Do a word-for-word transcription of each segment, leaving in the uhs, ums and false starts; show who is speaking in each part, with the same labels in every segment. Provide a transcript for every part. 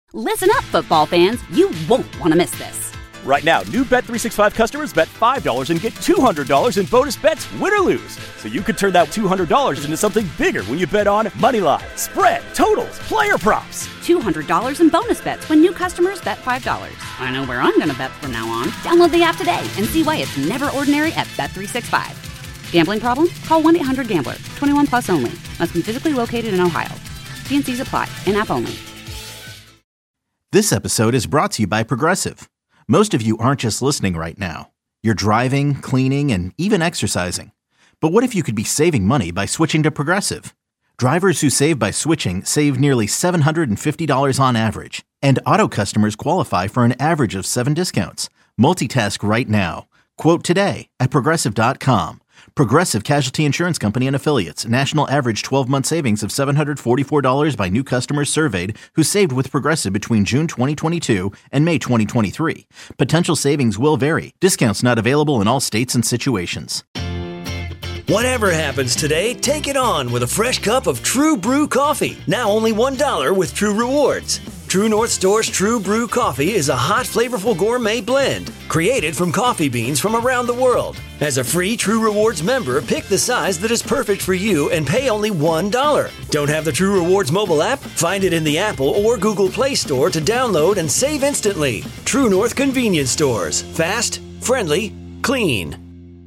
Speaker 1: Listen up, football fans. You won't want to miss this.
Speaker 2: Right now, new Bet three sixty-five customers bet five dollars and get two hundred dollars in bonus bets, win or lose. So you could turn that two hundred dollars into something bigger when you bet on moneyline, spread, totals, player props.
Speaker 1: two hundred dollars in bonus bets when new customers bet five dollars. I know where I'm going to bet from now on. Download the app today and see why it's never ordinary at Bet three sixty-five. Gambling problem? Call one eight hundred gambler. twenty-one plus only. Must be physically located in Ohio. T and C's apply. In-app only.
Speaker 3: This episode is brought to you by Progressive. Most of you aren't just listening right now. You're driving, cleaning, and even exercising. But what if you could be saving money by switching to Progressive? Drivers who save by switching save nearly seven hundred fifty dollars on average. And auto customers qualify for an average of seven discounts. Multitask right now. Quote today at Progressive dot com. Progressive Casualty Insurance Company and Affiliates. National average twelve-month savings of seven hundred forty-four dollars by new customers surveyed who saved with Progressive between June twenty twenty-two and May twenty twenty-three. Potential savings will vary. Discounts not available in all states and situations.
Speaker 4: Whatever happens today, take it on with a fresh cup of True Brew coffee. Now only one dollar with True Rewards. True North Store's True Brew Coffee is a hot, flavorful gourmet blend created from coffee beans from around the world. As a free True Rewards member, pick the size that is perfect for you and pay only one dollar. Don't have the True Rewards mobile app? Find it in the Apple or Google Play Store to download and save instantly. True North Convenience Stores. Fast, friendly, clean.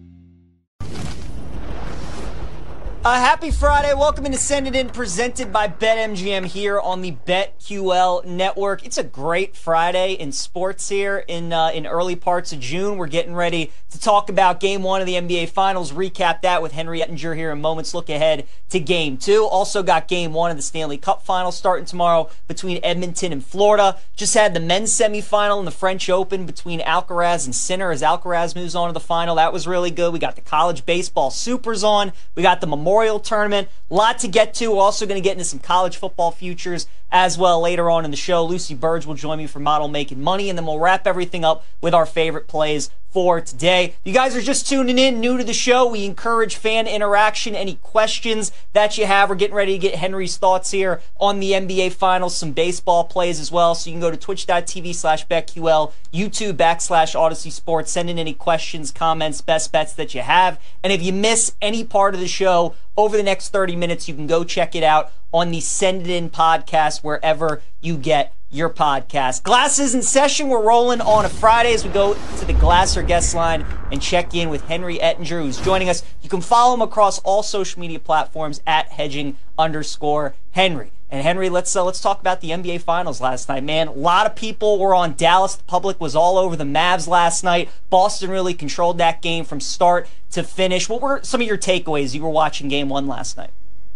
Speaker 5: Uh, happy Friday. Welcome into Send It In, presented by BetMGM here on the BetQL network. It's a great Friday in sports here in uh, in early parts of June. We're getting ready to talk about Game one of the N B A Finals. Recap that with Henry Ettinger here in moments. Look ahead to Game two. Also got Game one of the Stanley Cup Finals starting tomorrow between Edmonton and Florida. Just had the men's semifinal in the French Open between Alcaraz and Sinner as Alcaraz moves on to the final. That was really good. We got the college baseball supers on. We got the Memorial Memorial Tournament. A lot to get to. We're also going to get into some college football futures as well later on in the show. Lucy Burge will join me for Model Making Money, and then we'll wrap everything up with our favorite plays for today. You guys are just tuning in, new to the show. We encourage fan interaction. Any questions that you have, we're getting ready to get Henry's thoughts here on the N B A Finals, some baseball plays as well. So you can go to twitch.tv slash BetQL, YouTube backslash Odyssey Sports. Send in any questions, comments, best bets that you have. And if you miss any part of the show over the next thirty minutes, you can go check it out on the Send It In podcast wherever you get your podcast. Glass is in session. We're rolling on a Friday as we go to the Glasser guest line and check in with Henry Ettinger, who's joining us. You can follow him across all social media platforms at hedging underscore Henry. And Henry, let's uh, let's talk about the N B A Finals last night, man. A lot of people were on Dallas. The public was all over the Mavs last night. Boston really controlled that game from start to finish. What were some of your takeaways? You were watching Game One last night.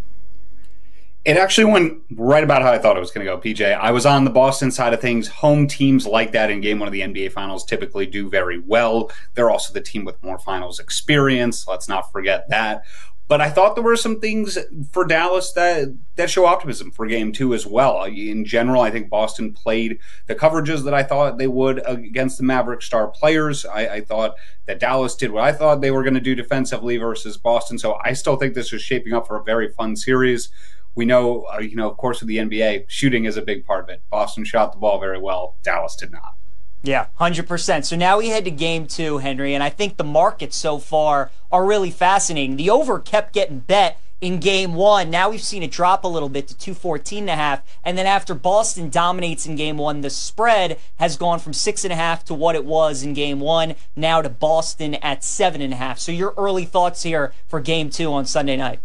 Speaker 6: It actually went right about how I thought it was going to go, P J. I was on the Boston side of things. Home teams like that in Game one of the N B A Finals typically do very well. They're also the team with more finals experience. Let's not forget that. But I thought there were some things for Dallas that, that show optimism for Game two as well. In general, I think Boston played the coverages that I thought they would against the Maverick star players. I, I thought that Dallas did what I thought they were going to do defensively versus Boston. So I still think this is shaping up for a very fun series. We know, uh, you know, of course, with the N B A, shooting is a big part of it. Boston shot the ball very well. Dallas did not.
Speaker 5: Yeah, one hundred percent. So now we head to Game two, Henry, and I think the markets so far are really fascinating. The over kept getting bet in Game one. Now we've seen it drop a little bit to two fourteen and a half. And then after Boston dominates in Game one, the spread has gone from six and a half to what it was in Game one, now to Boston at seven and a half. So your early thoughts here for Game two on Sunday night?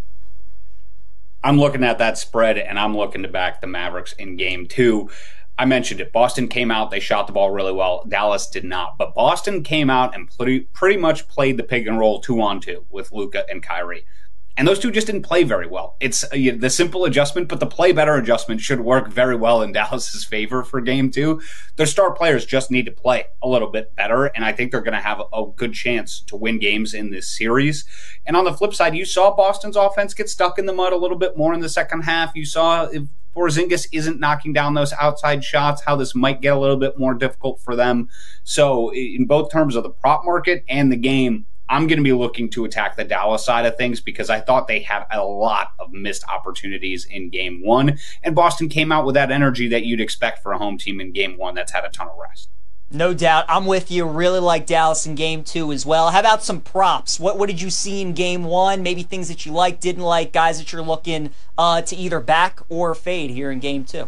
Speaker 6: I'm looking at that spread, and I'm looking to back the Mavericks in Game two. I mentioned it. Boston came out. They shot the ball really well. Dallas did not. But Boston came out and pretty, pretty much played the pick and roll two-on-two with Luka and Kyrie. And those two just didn't play very well. It's uh, the simple adjustment, but the play better adjustment should work very well in Dallas's favor for Game two. Their star players just need to play a little bit better, and I think they're going to have a good chance to win games in this series. And on the flip side, you saw Boston's offense get stuck in the mud a little bit more in the second half. You saw if Porzingis isn't knocking down those outside shots, how this might get a little bit more difficult for them. So in both terms of the prop market and the game, I'm going to be looking to attack the Dallas side of things because I thought they had a lot of missed opportunities in game one. And Boston came out with that energy that you'd expect for a home team in game one that's had a ton of rest.
Speaker 5: No doubt. I'm with you. Really like Dallas in game two as well. How about some props? What what did you see in game one? Maybe things that you liked, didn't like, guys that you're looking uh, to either back or fade here in game two.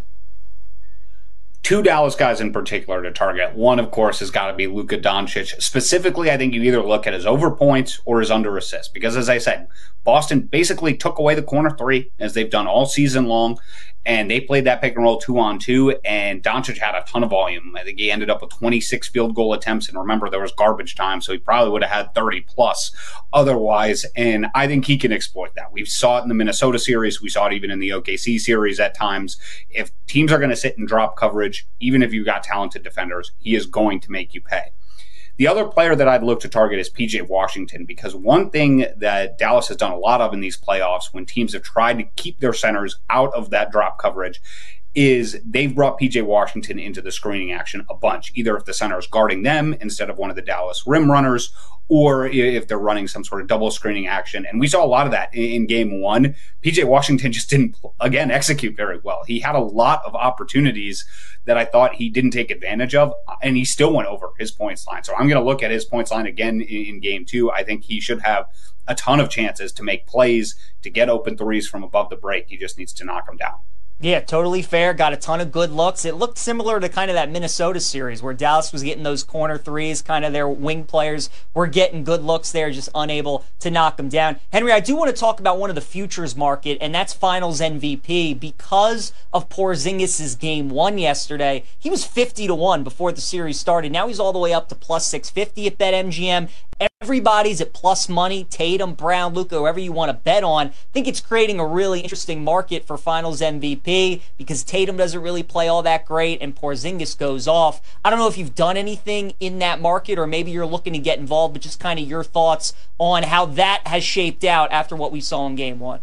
Speaker 6: Two Dallas guys in particular to target. One, of course, has got to be Luka Doncic. Specifically, I think you either look at his over points or his under assists. Because as I said, Boston basically took away the corner three, as they've done all season long. And they played that pick and roll two on two, and Doncic had a ton of volume. I think he ended up with twenty-six field goal attempts, and remember, there was garbage time, so he probably would have had thirty plus otherwise, and I think he can exploit that. We saw it in the Minnesota series. We saw it even in the O K C series at times. If teams are going to sit and drop coverage, even if you've got talented defenders, he is going to make you pay. The other player that I'd look to target is P J Washington, because one thing that Dallas has done a lot of in these playoffs when teams have tried to keep their centers out of that drop coverage is they've brought P J Washington into the screening action a bunch, either if the center is guarding them instead of one of the Dallas rim runners, or if they're running some sort of double screening action. And we saw a lot of that in game one. P J Washington just didn't, again, execute very well. He had a lot of opportunities that I thought he didn't take advantage of, and he still went over his points line. So I'm going to look at his points line again in game two. I think he should have a ton of chances to make plays, to get open threes from above the break. He just needs to knock them down.
Speaker 5: Yeah, totally fair. Got a ton of good looks. It looked similar to kind of that Minnesota series where Dallas was getting those corner threes. Kind of their wing players were getting good looks there, just unable to knock them down. Henry, I do want to talk about one of the futures market, and that's Finals M V P. Because of Porzingis' game one yesterday, he was fifty to one before the series started. Now he's all the way up to plus six fifty at BetMGM. Everybody's at plus money. Tatum, Brown, Luka, whoever you want to bet on. I think it's creating a really interesting market for Finals M V P because Tatum doesn't really play all that great and Porzingis goes off. I don't know if you've done anything in that market or maybe you're looking to get involved, but just kind of your thoughts on how that has shaped out after what we saw in game one.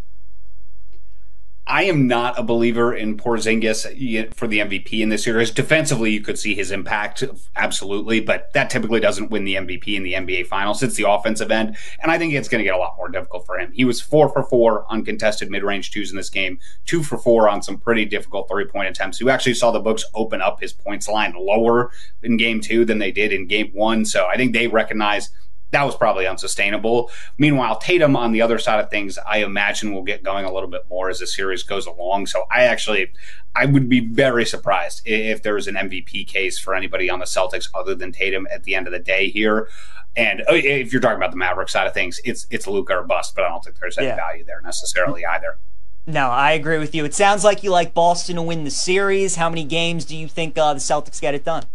Speaker 6: I am not a believer in Porzingis for the M V P in this series. Defensively, you could see his impact, absolutely, but that typically doesn't win the M V P in the N B A Finals. It's the offensive end, and I think it's going to get a lot more difficult for him. He was four for four on contested mid-range twos in this game, two for four on some pretty difficult three-point attempts. You actually saw the books open up his points line lower in game two than they did in game one, so I think they recognize that was probably unsustainable. Meanwhile, Tatum on the other side of things, I imagine will get going a little bit more as the series goes along. So I actually, I would be very surprised if there was an M V P case for anybody on the Celtics other than Tatum at the end of the day here. And if you're talking about the Maverick side of things, it's it's Luka or bust, but I don't think there's any yeah. value there necessarily either.
Speaker 5: No, I agree with you. It sounds like you like Boston to win the series. How many games do you think uh, the Celtics get it done?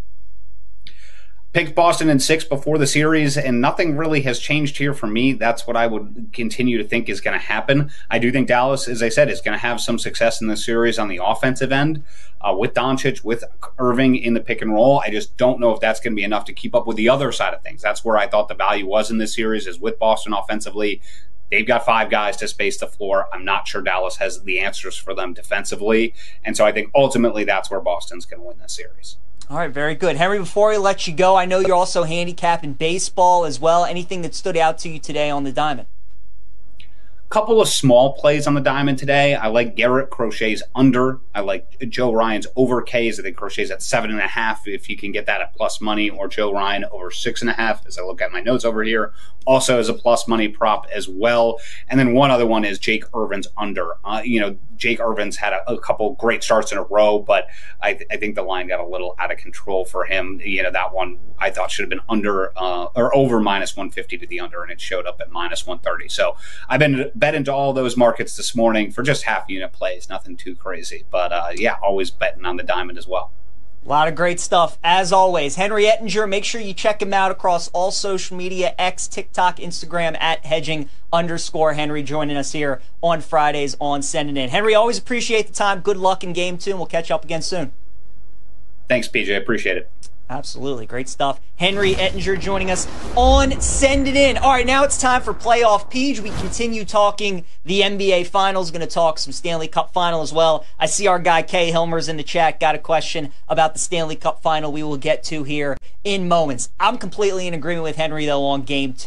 Speaker 6: Picked Boston in six before the series, and nothing really has changed here for me. That's what I would continue to think is going to happen. I do think Dallas, as I said, is going to have some success in the series on the offensive end uh, with Doncic, with Irving in the pick and roll. I just don't know if that's going to be enough to keep up with the other side of things. That's where I thought the value was in this series, is with Boston offensively. They've got five guys to space the floor. I'm not sure Dallas has the answers for them defensively. And so I think ultimately that's where Boston's going to win this series.
Speaker 5: All right, very good. Henry, before we let you go, I know you're also handicapping baseball as well. Anything that stood out to you today on the diamond?
Speaker 6: Couple of small plays on the diamond today. I like Garrett Crochet's under. I like Joe Ryan's over Ks. I think Crochet's at seven and a half if you can get that at plus money, or Joe Ryan over six and a half as I look at my notes over here. Also as a plus money prop as well. And then one other one is Jake Irvin's under. Uh, you know, Jake Irvin's had a, a couple great starts in a row, but I, th- I think the line got a little out of control for him. You know, that one I thought should have been under uh, or over minus one fifty to the under, and it showed up at minus one thirty. So I've been bet into all those markets this morning for just half unit plays, nothing too crazy. But uh, yeah, always betting on the diamond as well.
Speaker 5: A lot of great stuff, as always. Henry Ettinger, make sure you check him out across all social media, X, TikTok, Instagram, at hedging underscore Henry, joining us here on Fridays on Send It In. Henry, always appreciate the time. Good luck in game two, and we'll catch up again soon.
Speaker 6: Thanks, P J. Appreciate it.
Speaker 5: Absolutely. Great stuff. Henry Ettinger joining us on Send It In. All right, now it's time for Playoff Peach. We continue talking the N B A Finals. Going to talk some Stanley Cup Final as well. I see our guy Kay Hilmer's in the chat. Got a question about the Stanley Cup Final we will get to here in moments. I'm completely in agreement with Henry, though, on Game two.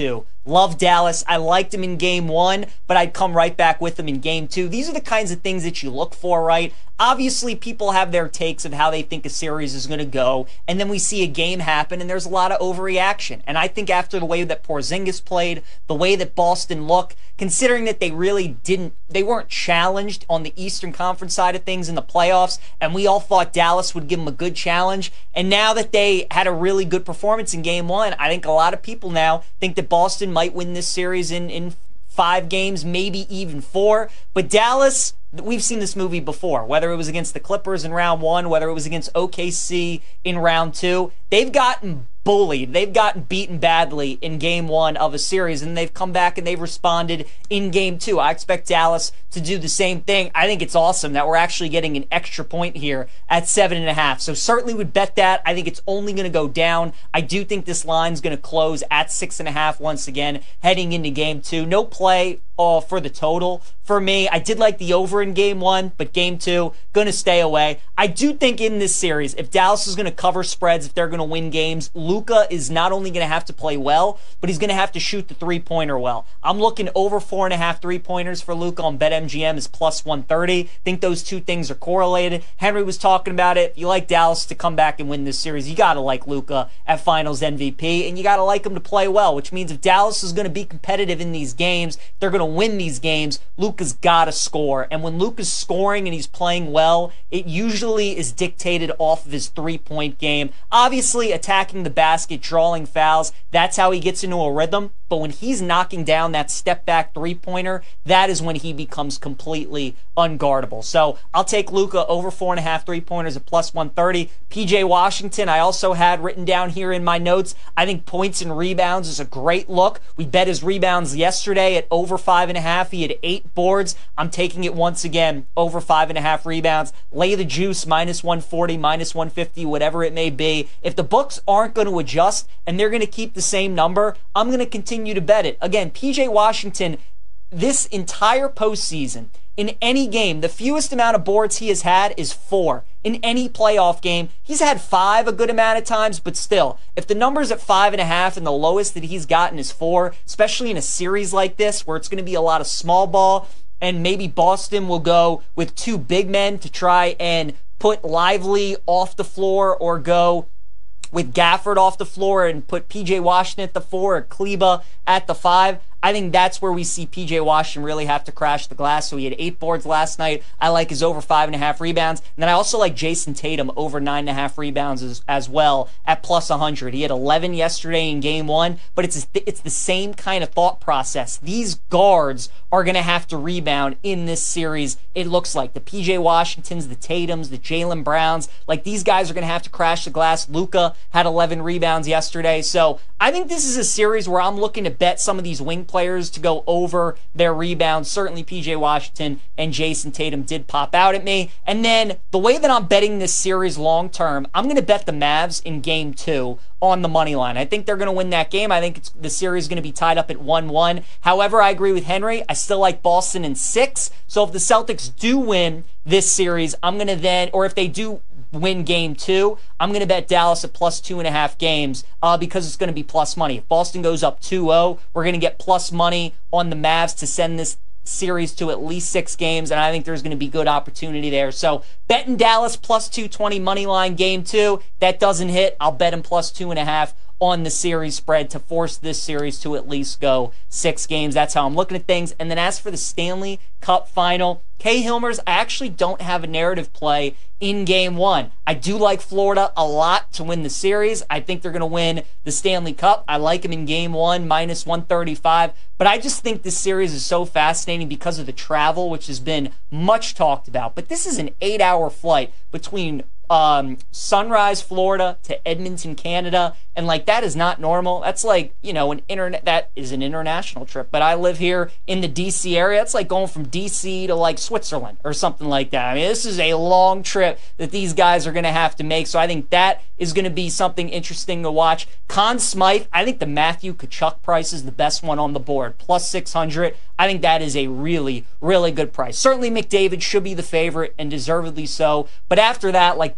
Speaker 5: Love Dallas. I liked him in game one, but I'd come right back with him in game two. These are the kinds of things that you look for, right? Obviously, people have their takes of how they think a series is going to go, and then we see a game happen, and there's a lot of overreaction. And I think after the way that Porzingis played, the way that Boston looked, considering that they really didn't, they weren't challenged on the Eastern Conference side of things in the playoffs, and we all thought Dallas would give them a good challenge. And now that they had a really good performance in game one, I think a lot of people now think that Boston might win this series in, in five games, maybe even four. But Dallas, we've seen this movie before, whether it was against the Clippers in round one, whether it was against O K C in round two. They've gotten bullied. They've gotten beaten badly in game one of a series, and they've come back and they've responded in game two. I expect Dallas to do the same thing. I think it's awesome that we're actually getting an extra point here at seven and a half. So certainly would bet that. I think it's only going to go down. I do think this line's going to close at six and a half once again heading into game two. No play uh, for the total for me. I did like the over in game one, but game two, going to stay away. I do think in this series, if Dallas is going to cover spreads, if they're going to win games, Luka is not only going to have to play well, but he's going to have to shoot the three-pointer well. I'm looking over four and a half three-pointers for Luka on BetMGM is plus one thirty. Think those two things are correlated. Henry was talking about it. If you like Dallas to come back and win this series, you got to like Luka at Finals M V P, and you got to like him to play well, which means if Dallas is going to be competitive in these games, they're going to win these games, Luka's got to score. And when Luka's scoring and he's playing well, it usually is dictated off of his three-point game. Obviously, attacking the basket, drawing fouls, that's how he gets into a rhythm. But when he's knocking down that step-back three-pointer, that is when he becomes completely unguardable. So I'll take Luka over four and a half three-pointers at plus one thirty. P J Washington, I also had written down here in my notes. I think points and rebounds is a great look. We bet his rebounds yesterday at over five and a half. He had eight boards. I'm taking it once again, over five and a half rebounds. Lay the juice, minus one forty, minus one fifty, whatever it may be. If the books aren't going to adjust and they're going to keep the same number, I'm going to continue to bet it. Again, P J Washington, this entire postseason, in any game, the fewest amount of boards he has had is four. In any playoff game, he's had five a good amount of times, but still, if the number's at five and a half and the lowest that he's gotten is four, especially in a series like this where it's going to be a lot of small ball, and maybe Boston will go with two big men to try and put Lively off the floor, or go with Gafford off the floor and put P J Washington at the four or Kleba at the five. I think that's where we see P J Washington really have to crash the glass. So he had eight boards last night. I like his over five and a half rebounds. And then I also like Jason Tatum over nine and a half rebounds as, as well at plus one hundred. He had eleven yesterday in game one, but it's it's the same kind of thought process. These guards are going to have to rebound in this series. It looks like the P J Washingtons, the Tatums, the Jaylen Browns, like these guys are going to have to crash the glass. Luka had eleven rebounds yesterday. So I think this is a series where I'm looking to bet some of these wing players to go over their rebounds. Certainly P J Washington and Jason Tatum did pop out at me. And then the way that I'm betting this series long term, I'm going to bet the Mavs in game two on the money line. I think they're going to win that game. I think it's, the series is going to be tied up at one one. However, I agree with Henry. I still like Boston in six. So if the Celtics do win this series, I'm going to then, or if they do win game two, I'm going to bet Dallas at plus two and a half games uh, because it's going to be plus money. If Boston goes up two oh, we're going to get plus money on the Mavs to send this series to at least six games, and I think there's going to be good opportunity there. So betting Dallas plus two twenty money line game two. That doesn't hit, I'll bet him plus two and a half on the series spread to force this series to at least go six games. That's how I'm looking at things. And then as for the Stanley Cup final, Kay Hilmers, I actually don't have a narrative play in game one. I do like Florida a lot to win the series. I think they're going to win the Stanley Cup. I like them in game one, minus one thirty-five. But I just think this series is so fascinating because of the travel, which has been much talked about. But this is an eight-hour flight between Um, Sunrise, Florida to Edmonton, Canada, and like that is not normal. That's like, you know, an internet that is an international trip. But I live here in the D C area. It's like going from D C to like Switzerland or something like that. I mean, this is a long trip that these guys are going to have to make. So I think that is going to be something interesting to watch. Conn Smythe, I think the Matthew Tkachuk price is the best one on the board, plus six hundred. I think that is a really, really good price. Certainly McDavid should be the favorite, and deservedly so. But after that, like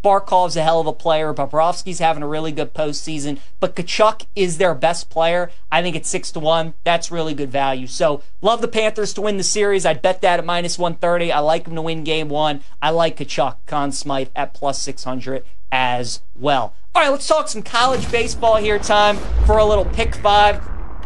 Speaker 5: Barkov's a hell of a player. Bobrovsky's having a really good postseason. But Tkachuk is their best player. I think it's six to one. That's really good value. So love the Panthers to win the series. I'd bet that at minus one thirty. I like them to win game one. I like Tkachuk, Conn Smythe at plus six hundred as well. All right, let's talk some college baseball here. Time for a little pick five.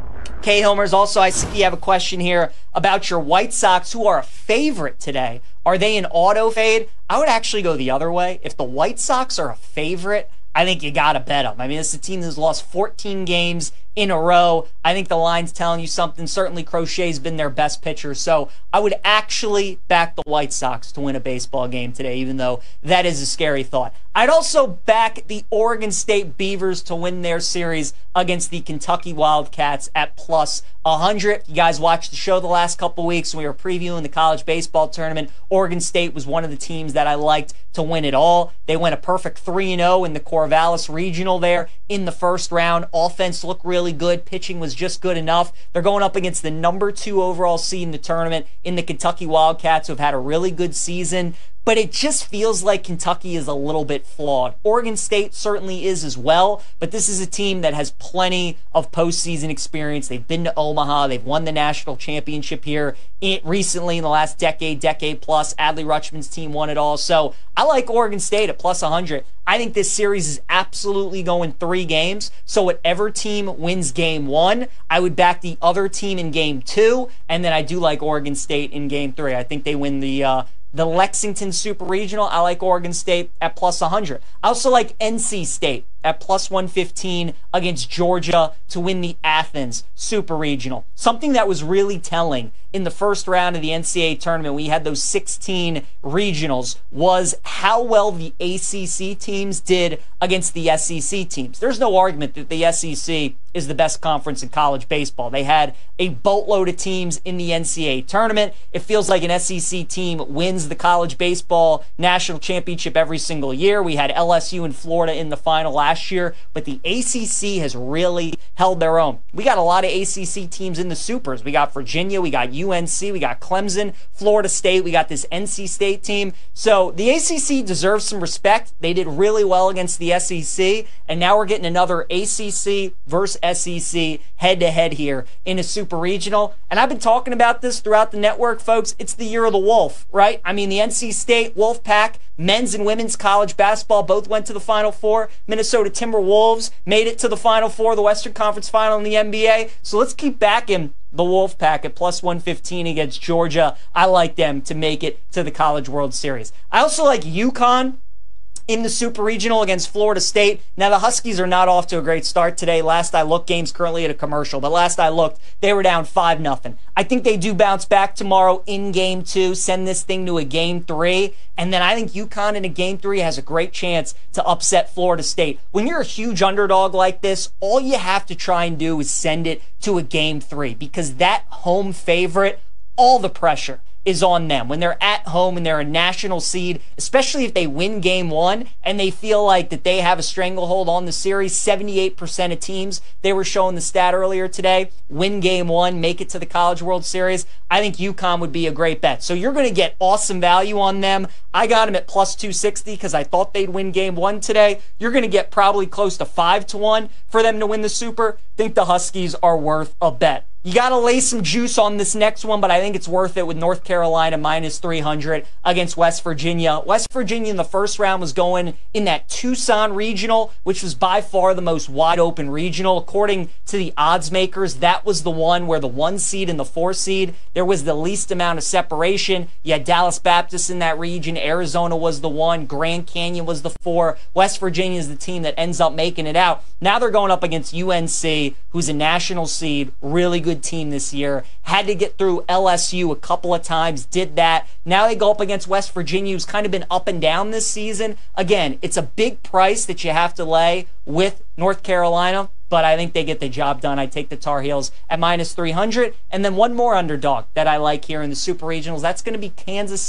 Speaker 5: K. Hilmers, also, I see you have a question here about your White Sox, who are a favorite today. Are they an auto fade? I would actually go the other way. If the White Sox are a favorite, I think you got to bet them. I mean, it's a team that's lost fourteen games in a row. I think the line's telling you something. Certainly, Crochet's been their best pitcher. So I would actually back the White Sox to win a baseball game today, even though that is a scary thought. I'd also back the Oregon State Beavers to win their series against the Kentucky Wildcats at plus one hundred. You guys watched the show the last couple weeks when we were previewing the college baseball tournament. Oregon State was one of the teams that I liked to win it all. They went a perfect three and oh in the Corvallis Regional there in the first round. Offense looked really good. Pitching was just good enough. They're going up against the number two overall seed in the tournament in the Kentucky Wildcats, who have had a really good season. But it just feels like Kentucky is a little bit flawed. Oregon State certainly is as well, but this is a team that has plenty of postseason experience. They've been to Omaha. They've won the national championship here recently in the last decade, decade plus. Adley Rutschman's team won it all. So I like Oregon State at plus one hundred. I think this series is absolutely going three games. So whatever team wins game one, I would back the other team in game two. And then I do like Oregon State in game three. I think they win the uh, the Lexington Super Regional. I like Oregon State at plus one hundred. I also like N C State at plus one fifteen against Georgia to win the Athens Super Regional. Something that was really telling in the first round of the N C double A tournament, we had those sixteen regionals, was how well the A C C teams did against the S E C teams. There's no argument that the S E C is the best conference in college baseball. They had a boatload of teams in the N C double A tournament. It feels like an S E C team wins the college baseball national championship every single year. We had L S U and Florida in the final last year, but the A C C has really held their own. We got a lot of A C C teams in the supers. We got Virginia, we got U N C, we got Clemson, Florida State, we got this N C State team. So the A C C deserves some respect. They did really well against the S E C, and now we're getting another A C C versus S E C head-to-head here in a super regional. And I've been talking about this throughout the network, folks. It's the year of the Wolf, right? I mean, the N C State Wolfpack, men's and women's college basketball both went to the Final Four. Minnesota Timberwolves made it to the Final Four, the Western Conference Final in the N B A. So let's keep backing the Wolfpack at plus one fifteen against Georgia. I like them to make it to the College World Series. I also like UConn in the Super Regional against Florida State. Now, the Huskies are not off to a great start today. Last I looked, game's currently at a commercial, but last I looked, they were down five nothing. I think they do bounce back tomorrow in game two, send this thing to a game three, and then I think UConn in a game three has a great chance to upset Florida State. When you're a huge underdog like this, all you have to try and do is send it to a game three, because that home favorite, all the pressure is on them. When they're at home and they're a national seed, especially if they win game one and they feel like that they have a stranglehold on the series, seventy-eight percent of teams, they were showing the stat earlier today, win game one, make it to the College World Series. I think UConn would be a great bet. So you're going to get awesome value on them. I got them at plus two sixty because I thought they'd win game one today. You're going to get probably close to five to one for them to win the Super. Think the Huskies are worth a bet. You got to lay some juice on this next one, but I think it's worth it with North Carolina minus three hundred against West Virginia. West Virginia in the first round was going in that Tucson regional, which was by far the most wide open regional. According to the odds makers, that was the one where the one seed and the four seed, there was the least amount of separation. You had Dallas Baptist in that region. Arizona was the one. Grand Canyon was the four. West Virginia is the team that ends up making it out. Now they're going up against U N C, who's a national seed, really good team this year. Had to get through L S U a couple of times, did that. Now they go up against West Virginia, who's kind of been up and down this season. Again, it's a big price that you have to lay with North Carolina, but I think they get the job done. I take the Tar Heels at minus three hundred. And then one more underdog that I like here in the Super Regionals. That's going to be Kansas State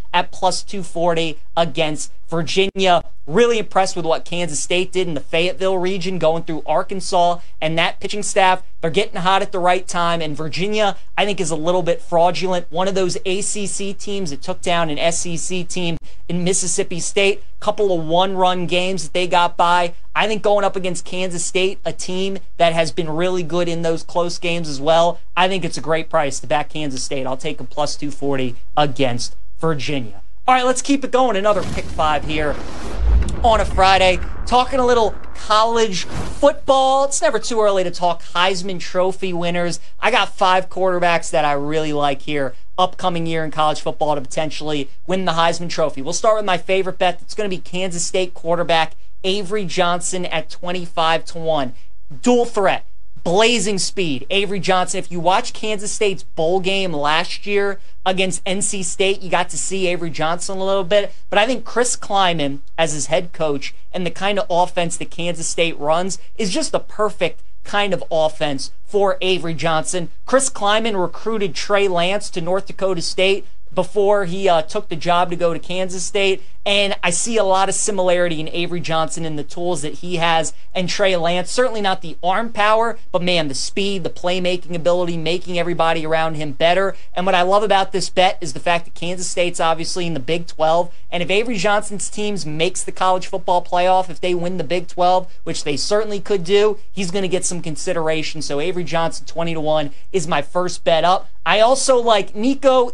Speaker 5: at plus two forty against Virginia. Really impressed with what Kansas State did in the Fayetteville region, going through Arkansas and that pitching staff. They're getting hot at the right time, and Virginia, I think, is a little bit fraudulent. One of those A C C teams that took down an S E C team in Mississippi State. Couple of one-run games that they got by. I think going up against Kansas State, a team that has been really good in those close games as well, I think it's a great price to back Kansas State. I'll take a plus two forty against Virginia. All right, let's keep it going. Another pick five here on a Friday. Talking a little college football. It's never too early to talk Heisman Trophy winners. I got five quarterbacks that I really like here upcoming year in college football to potentially win the Heisman Trophy. We'll start with my favorite bet. It's going to be Kansas State quarterback Avery Johnson at twenty-five to one. Dual threat. Blazing speed. Avery Johnson, if you watch Kansas State's bowl game last year against N C State, you got to see Avery Johnson a little bit. But I think Chris Kleiman, as his head coach, and the kind of offense that Kansas State runs is just the perfect kind of offense for Avery Johnson. Chris Kleiman recruited Trey Lance to North Dakota State before he uh, took the job to go to Kansas State. And I see a lot of similarity in Avery Johnson and the tools that he has and Trey Lance. Certainly not the arm power, but man, the speed, the playmaking ability, making everybody around him better. And what I love about this bet is the fact that Kansas State's obviously in the Big twelve. And if Avery Johnson's teams makes the college football playoff, if they win the Big twelve, which they certainly could do, he's going to get some consideration. So Avery Johnson, twenty to one, is my first bet up. I also like Nico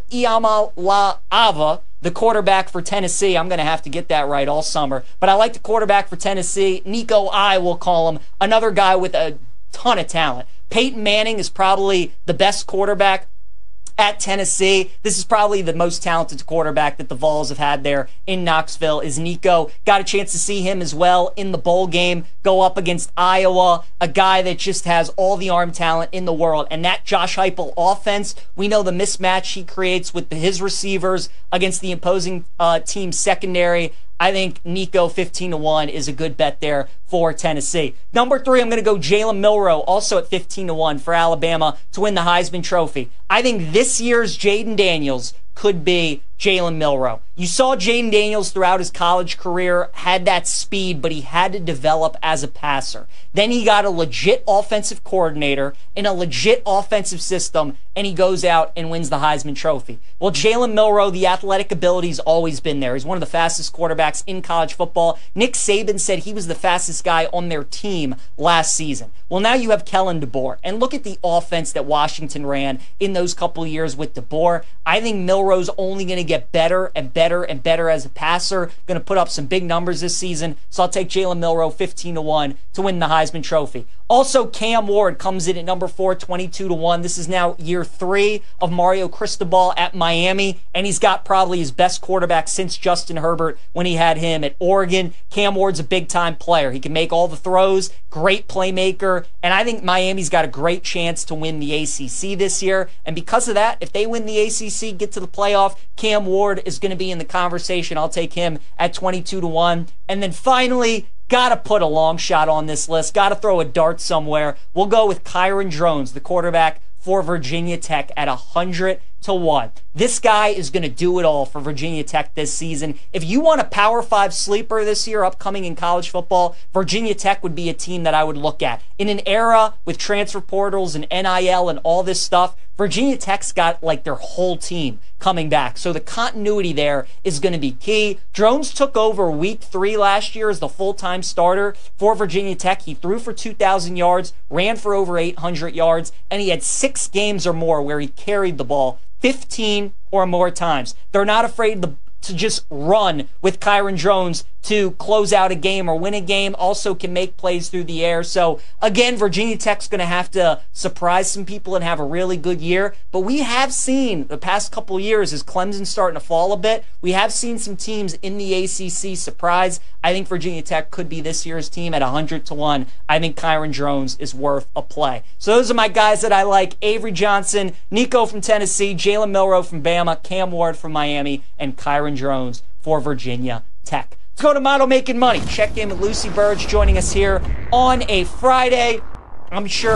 Speaker 5: Iamaleava, the quarterback for Tennessee. I'm going to have to get that right all summer. But I like the quarterback for Tennessee. Nico I, will call him. Another guy with a ton of talent. Peyton Manning is probably the best quarterback at Tennessee. This is probably the most talented quarterback that the Vols have had there in Knoxville is Nico. Got a chance to see him as well in the bowl game go up against Iowa, a guy that just has all the arm talent in the world. And that Josh Heupel offense, we know the mismatch he creates with his receivers against the opposing uh, team's secondary. I think Nico fifteen to one is a good bet there for Tennessee. Number three, I'm going to go Jalen Milroe, also at fifteen to one for Alabama to win the Heisman Trophy. I think this year's Jaden Daniels could be Jalen Milroe. You saw Jaden Daniels throughout his college career, had that speed, but he had to develop as a passer. Then he got a legit offensive coordinator in a legit offensive system, and he goes out and wins the Heisman Trophy. Well, Jalen Milroe, the athletic ability's always been there. He's one of the fastest quarterbacks in college football. Nick Saban said he was the fastest guy on their team last season. Well, now you have Kellen DeBoer, and look at the offense that Washington ran in those couple years with DeBoer. I think Milroe's only going to get better and better and better as a passer. Going to put up some big numbers this season. So I'll take Jalen Milroe fifteen to one to win the Heisman Trophy. Also, Cam Ward comes in at number four, twenty-two to one. This is now year three of Mario Cristobal at Miami, and he's got probably his best quarterback since Justin Herbert when he had him at Oregon. Cam Ward's a big-time player. He can make all the throws, great playmaker, and I think Miami's got a great chance to win the A C C this year. And because of that, if they win the A C C, get to the playoff, Cam Ward is going to be in the conversation. I'll take him at twenty-two to one. And then finally, gotta put a long shot on this list. Gotta throw a dart somewhere. We'll go with Kyron Drones, the quarterback for Virginia Tech, at one hundred to one. This guy is going to do it all for Virginia Tech this season. If you want a Power five sleeper this year upcoming in college football, Virginia Tech would be a team that I would look at. In an era with transfer portals and N I L and all this stuff, Virginia Tech's got like their whole team coming back. So the continuity there is going to be key. Drones took over week three last year as the full-time starter for Virginia Tech. He threw for two thousand yards, ran for over eight hundred yards, and he had six games or more where he carried the ball fifteen or more times. They're not afraid to, to just run with Kyron Drones to close out a game or win a game. Also can make plays through the air. So again, Virginia Tech's going to have to surprise some people and have a really good year. But we have seen the past couple years, as Clemson's starting to fall a bit, we have seen some teams in the A C C surprise. I think Virginia Tech could be this year's team at one hundred to one. I think Kyron Drones is worth a play. So those are my guys that I like. Avery Johnson, Nico from Tennessee, Jalen Milroe from Bama, Cam Ward from Miami, and Kyron Drones for Virginia Tech. Let's go to Model Making Money. Check in with Lucy Burge joining us here on a Friday. I'm sure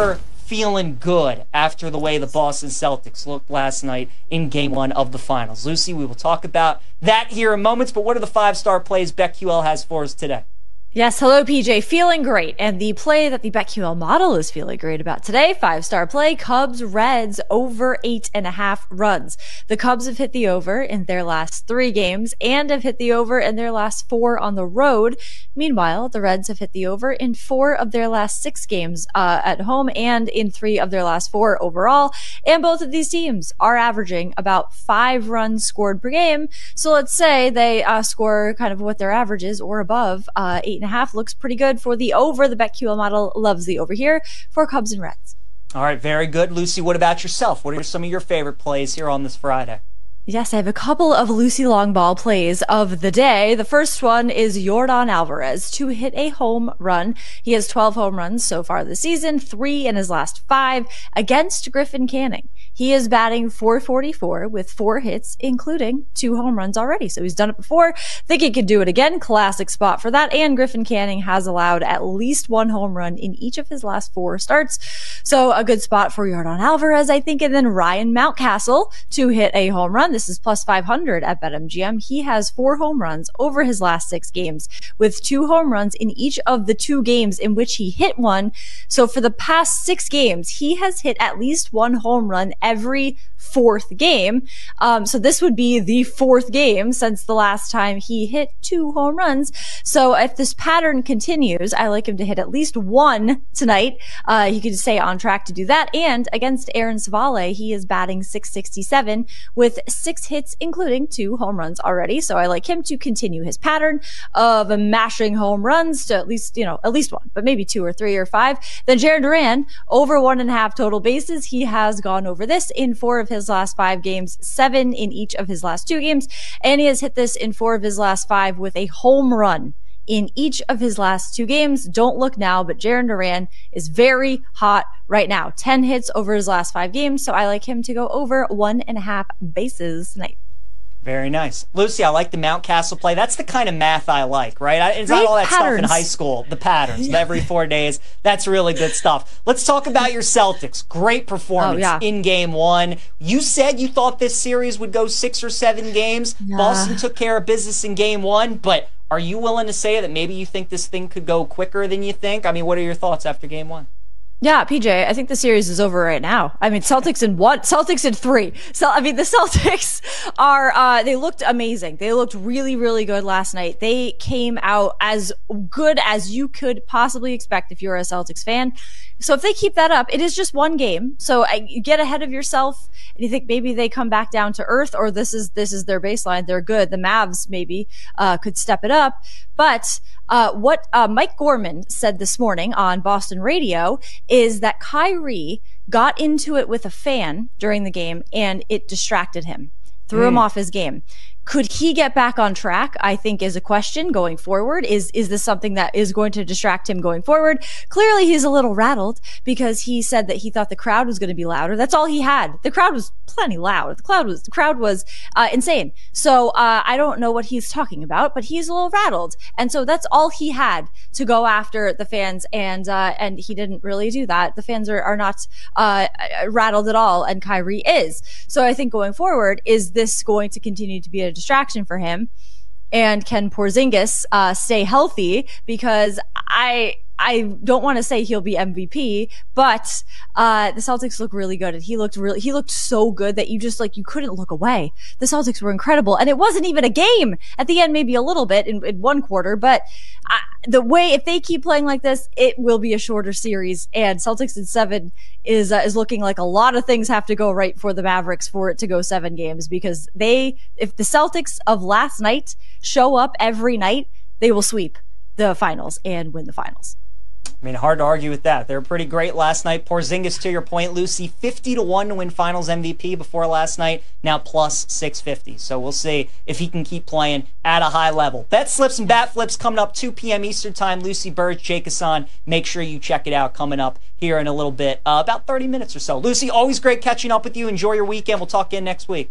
Speaker 5: feeling good after the way the Boston Celtics looked last night in game one of the finals. Lucy, we will talk about that here in moments, but what are the five-star plays BetQL has for us today?
Speaker 7: Yes, hello, P J. Feeling great. And the play that the BetQL model is feeling great about today, five-star play, Cubs Reds over eight and a half runs. The Cubs have hit the over in their last three games and have hit the over in their last four on the road. Meanwhile, the Reds have hit the over in four of their last six games uh, at home and in three of their last four overall. And both of these teams are averaging about five runs scored per game. So let's say they uh, score kind of what their average is or above, uh, eight and a half looks pretty good for the over. The BetQL model loves the over here for Cubs and Reds.
Speaker 5: All right, very good. Lucy, what about yourself? What are some of your favorite plays here on this Friday?
Speaker 7: Yes, I have a couple of Lucy Longball plays of the day. The first one is Yordan Alvarez to hit a home run. He has twelve home runs so far this season, three in his last five against Griffin Canning. He is batting four forty-four with four hits, including two home runs already. So he's done it before. Think he could do it again. Classic spot for that. And Griffin Canning has allowed at least one home run in each of his last four starts. So a good spot for Yordan Alvarez, I think. And then Ryan Mountcastle to hit a home run. This is plus five hundred at BetMGM. He has four home runs over his last six games with two home runs in each of the two games in which he hit one. So for the past six games, he has hit at least one home run every fourth game. Um, so this would be the fourth game since the last time he hit two home runs. So if this pattern continues, I like him to hit at least one tonight. Uh, he could stay on track to do that. And against Aaron Savale, he is batting six sixty-seven with six hits, including two home runs already. So I like him to continue his pattern of mashing home runs to at least, you know, at least one, but maybe two or three or five. Then Jarren Duran, over one and a half total bases. He has gone over this in four of his last five games, seven in each of his last two games. And he has hit this in four of his last five with a home run in each of his last two games. Don't look now, but Jarren Duran is very hot right now. ten hits over his last five games. So I like him to go over one and a half bases tonight.
Speaker 5: Very nice. Lucy, I like the Mountcastle play. That's the kind of math I like, right? I, it's
Speaker 7: Great
Speaker 5: not all that
Speaker 7: patterns.
Speaker 5: stuff in high school. The patterns, yeah. Every four days. That's really good stuff. Let's talk about your Celtics. Great performance
Speaker 7: oh, yeah.
Speaker 5: in game one. You said you thought this series would go six or seven games. Yeah. Boston took care of business in game one, but are you willing to say that maybe you think this thing could go quicker than you think? I mean, what are your thoughts after game one?
Speaker 7: Yeah, P J, I think the series is over right now. I mean, Celtics in one, Celtics in three. So, I mean, the Celtics are, uh, they looked amazing. They looked really, really good last night. They came out as good as you could possibly expect if you're a Celtics fan. So if they keep that up, it is just one game. So uh, you get ahead of yourself and you think maybe they come back down to earth, or this is, this is their baseline. They're good. The Mavs maybe, uh, could step it up. But, uh, what, uh, Mike Gorman said this morning on Boston radio is that Kyrie got into it with a fan during the game and it distracted him, threw mm. him off his game. Could he get back on track, I think, is a question going forward. Is is this something that is going to distract him going forward? Clearly, he's a little rattled because he said that he thought the crowd was going to be louder. That's all he had. The crowd was plenty loud. The crowd was, the crowd was uh, insane. So uh, I don't know what he's talking about, but he's a little rattled. And so that's all he had to go after the fans. And uh, and he didn't really do that. The fans are, are not uh, rattled at all, and Kyrie is. So I think going forward, is this going to continue to be a distraction for him? And can Porzingis uh, stay healthy? Because I I don't want to say he'll be M V P, but uh the Celtics look really good, and he looked really he looked so good that you just like you couldn't look away. The Celtics were incredible, and it wasn't even a game at the end, maybe a little bit in, in one quarter, but I, the way if they keep playing like this, it will be a shorter series. And Celtics in seven is uh, is looking like a lot of things have to go right for the Mavericks for it to go seven games, because they if the Celtics of last night show up every night, they will sweep the finals and win the finals.
Speaker 5: I mean, hard to argue with that. They were pretty great last night. Porzingis, to your point, Lucy, fifty to one to win Finals M V P before last night, now plus six fifty. So we'll see if he can keep playing at a high level. Bet slips and bat flips coming up two p.m. Eastern Time. Lucy Burge, Jake Hassan. Make sure you check it out coming up here in a little bit, uh, about thirty minutes or so. Lucy, always great catching up with you. Enjoy your weekend. We'll talk again next week.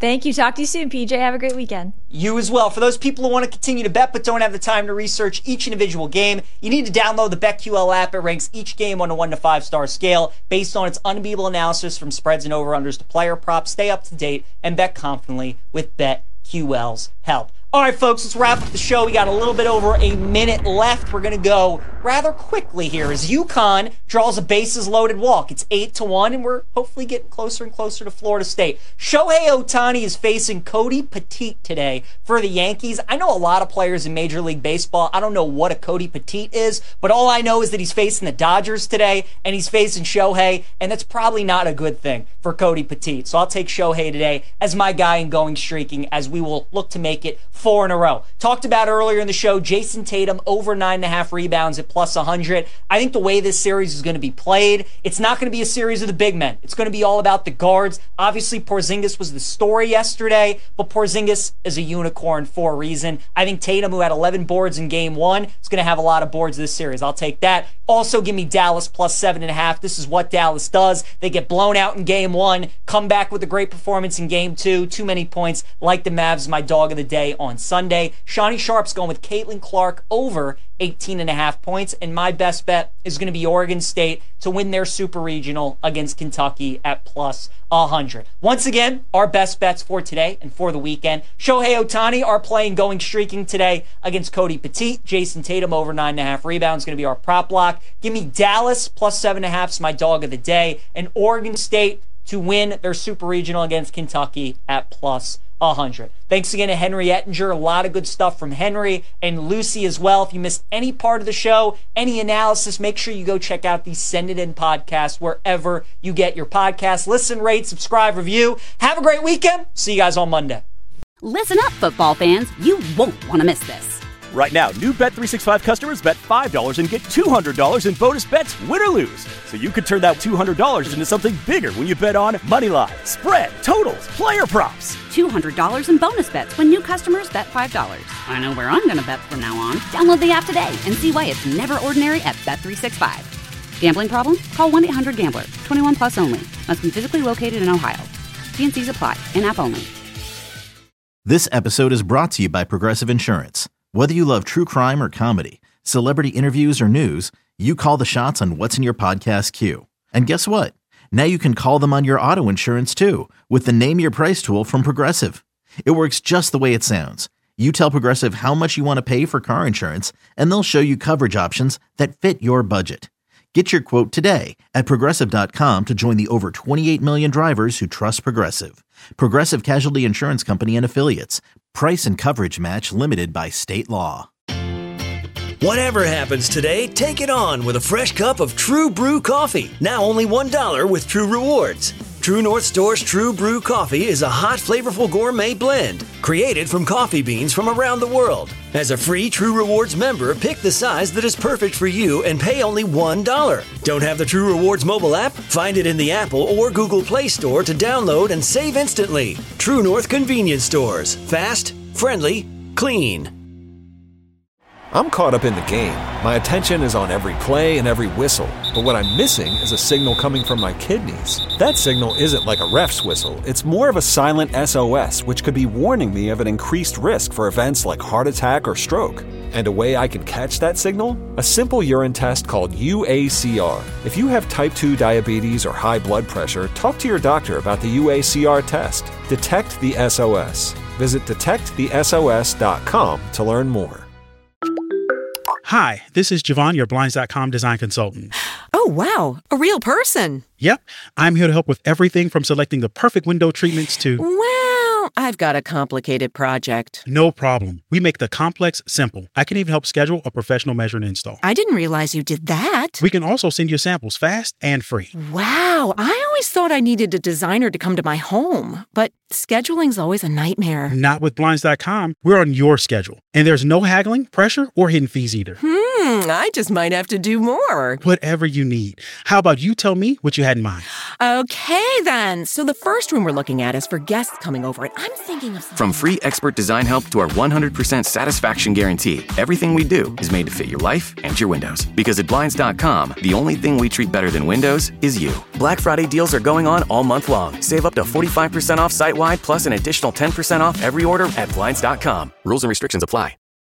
Speaker 7: Thank you. Talk to you soon, P J. Have a great weekend.
Speaker 5: You as well. For those people who want to continue to bet but don't have the time to research each individual game, you need to download the BetQL app. It ranks each game on a one to five star scale based on its unbeatable analysis from spreads and over-unders to player props. Stay up to date and bet confidently with BetQL's help. All right, folks, let's wrap up the show. We got a little bit over a minute left. We're going to go rather quickly here as UConn draws a bases-loaded walk. It's eight to one, and we're hopefully getting closer and closer to Florida State. Shohei Ohtani is facing Cody Petit today for the Yankees. I know a lot of players in Major League Baseball. I don't know what a Cody Petit is, but all I know is that he's facing the Dodgers today, and he's facing Shohei, and that's probably not a good thing for Cody Petit. So I'll take Shohei today as my guy in going streaking as we will look to make it four in a row. Talked about earlier in the show, Jason Tatum over nine and a half rebounds at plus one hundred. I think the way this series is going to be played, it's not going to be a series of the big men. It's going to be all about the guards. Obviously, Porzingis was the story yesterday, but Porzingis is a unicorn for a reason. I think Tatum, who had eleven boards in game one, is going to have a lot of boards this series. I'll take that. Also, give me Dallas plus seven and a half. This is what Dallas does. They get blown out in game one, come back with a great performance in game two. Too many points, like the Mavs, my dog of the day on Sunday. Shawnee Sharp's going with Caitlin Clark over eighteen and a half points, and my best bet is going to be Oregon State to win their Super Regional against Kentucky at plus one hundred. Once again, our best bets for today and for the weekend. Shohei Ohtani are playing going streaking today against Cody Petit. Jason Tatum over nine and a half rebounds going to be our prop block. Give me Dallas plus seven and a half is my dog of the day, and Oregon State to win their Super Regional against Kentucky at plus one hundred. Thanks again to Henry Ettinger. A lot of good stuff from Henry and Lucy as well. If you missed any part of the show, any analysis, make sure you go check out the Send It In podcast wherever you get your podcasts. Listen, rate, subscribe, review. Have a great weekend. See you guys on Monday.
Speaker 1: Listen up, football fans. You won't want to miss this.
Speaker 2: Right now, new Bet three sixty-five customers bet five dollars and get two hundred dollars in bonus bets, win or lose. So you could turn that two hundred dollars into something bigger when you bet on moneyline, spread, totals, player props.
Speaker 1: two hundred dollars in bonus bets when new customers bet five dollars. I know where I'm going to bet from now on. Download the app today and see why it's never ordinary at Bet three sixty-five. Gambling problem? Call one eight hundred gambler. twenty-one plus only. Must be physically located in Ohio. T and C's apply. In-app only.
Speaker 3: This episode is brought to you by Progressive Insurance. Whether you love true crime or comedy, celebrity interviews or news, you call the shots on what's in your podcast queue. And guess what? Now you can call them on your auto insurance too with the Name Your Price tool from Progressive. It works just the way it sounds. You tell Progressive how much you want to pay for car insurance, and they'll show you coverage options that fit your budget. Get your quote today at Progressive dot com to join the over twenty-eight million drivers who trust Progressive. Progressive Casualty Insurance Company and Affiliates. Price and coverage match limited by state law.
Speaker 4: Whatever happens today, take it on with a fresh cup of True Brew coffee. Now only one dollar with True Rewards. True North Store's True Brew coffee is a hot, flavorful gourmet blend created from coffee beans from around the world. As a free True Rewards member, pick the size that is perfect for you and pay only one dollar. Don't have the True Rewards mobile app? Find it in the Apple or Google Play Store to download and save instantly. True North Convenience Stores. Fast, friendly, clean.
Speaker 8: I'm caught up in the game. My attention is on every play and every whistle. But what I'm missing is a signal coming from my kidneys. That signal isn't like a ref's whistle. It's more of a silent S O S, which could be warning me of an increased risk for events like heart attack or stroke. And a way I can catch that signal? A simple urine test called U A C R. If you have type two diabetes or high blood pressure, talk to your doctor about the U A C R test. Detect the S O S. Visit detect the S O S dot com to learn more.
Speaker 9: Hi, this is Javon, your Blinds dot com design consultant.
Speaker 10: Oh, wow. A real person.
Speaker 9: Yep. I'm here to help with everything from selecting the perfect window treatments to...
Speaker 10: Well, I've got a complicated project.
Speaker 9: No problem. We make the complex simple. I can even help schedule a professional measure and install.
Speaker 10: I didn't realize you did that.
Speaker 9: We can also send you samples fast and free.
Speaker 10: Wow. I always thought I needed a designer to come to my home, but scheduling's always a nightmare.
Speaker 9: Not with Blinds dot com. We're on your schedule. And there's no haggling, pressure, or hidden fees either.
Speaker 10: Hmm.
Speaker 11: Hmm, I just might have to do more.
Speaker 9: Whatever you need. How about you tell me what you had in mind?
Speaker 11: Okay, then. So the first room we're looking at is for guests coming over, and I'm thinking of...
Speaker 12: From free expert design help to our one hundred percent satisfaction guarantee, everything we do is made to fit your life and your windows. Because at Blinds dot com, the only thing we treat better than windows is you. Black Friday deals are going on all month long. Save up to forty-five percent off site-wide, plus an additional ten percent off every order at Blinds dot com. Rules and restrictions apply.